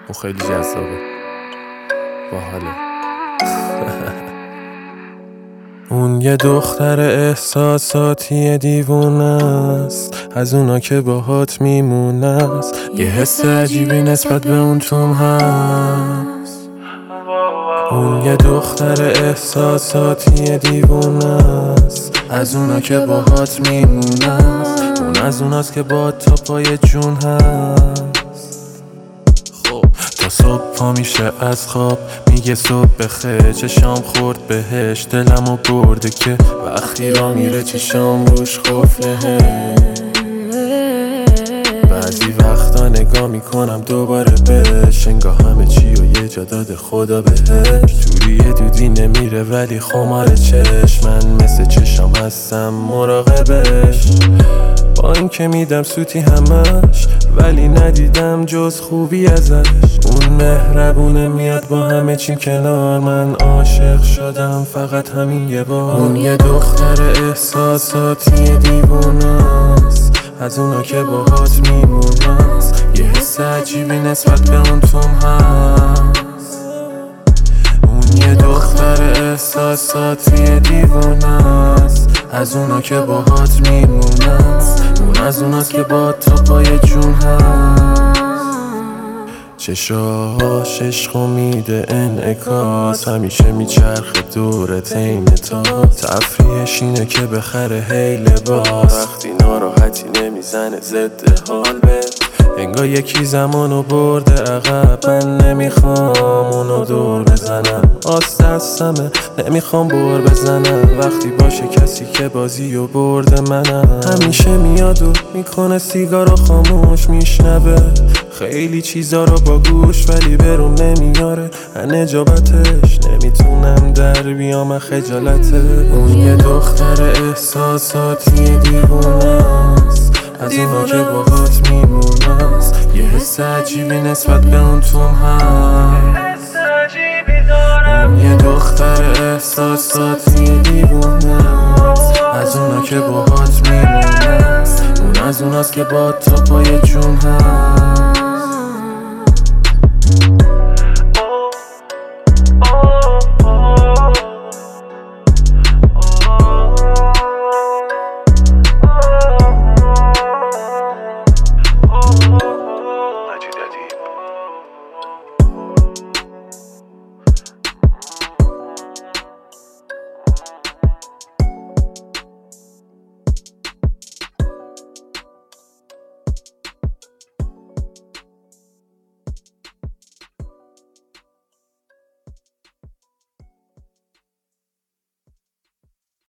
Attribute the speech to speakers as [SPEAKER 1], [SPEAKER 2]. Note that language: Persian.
[SPEAKER 1] اون خیلی جذابه، باحاله. اون یه دختر احساساتی دیوونه است، از اونا که باهات میمونه است. یه حس عجیبی نسبت به اون توم هست. اون یه دختر احساساتی دیوونه است، از اونا که باهات میمونه است. اون از اوناست که با تا پای جون هست. تا صبح پا میشه از خواب، میگه صبح بخیر، چشام خورد بهش، دلمو برده که وقتی را میره چشام روش قفله. بعضی وقتا نگاه میکنم دوباره بهش، انگاه همه چی و یه جا داده خدا بهش. توری دودی نمیره ولی خمار چشم، من مثل چشام هستم مراقبش. با این که میدم سوتی همش، ولی ندیدم جز خوبی ازش. اون مهربونه، میاد با همه چی کنار، من عاشق شدم فقط همین یه بار. اون یه دختر احساساتی دیوونه است، از اونا که باهات میمونه است. یه حس عجیبی نسبت به اون توم هست. اون یه دختر احساساتی دیوونه است، از اونا که باهات میمونه است. اون از اوناست که با تا پای جون هست. چشاهاش عشق و میده انعکاس، همیشه میچرخه دور تین تا. تفریحش اینه که بخره هی لباس، وقتی ناراحتی نمیزنه ضد حال به. انگار یکی زمانو برده عقب، من نمیخوام اونو دور بزنم. آس دستمه، نمیخوام بر بزنم. وقتی باشه کسی که بازی و برده منم. همیشه میاد و میکنه سیگارو خاموش، میشنوه خیلی چیزا رو با گوش، ولی بروم نمیاره نجابتش. نمیتونم در بیام خجالته. اون یه دختر احساساتی دیوونه است، از اینا که باهات میمونه است. یه حس عجیبی نسبت به اون توم هست. اون یه دختر احساساتی دیوونه است، از اونا که باهات میمونه است. اون از اوناست که با تا پای جون هست.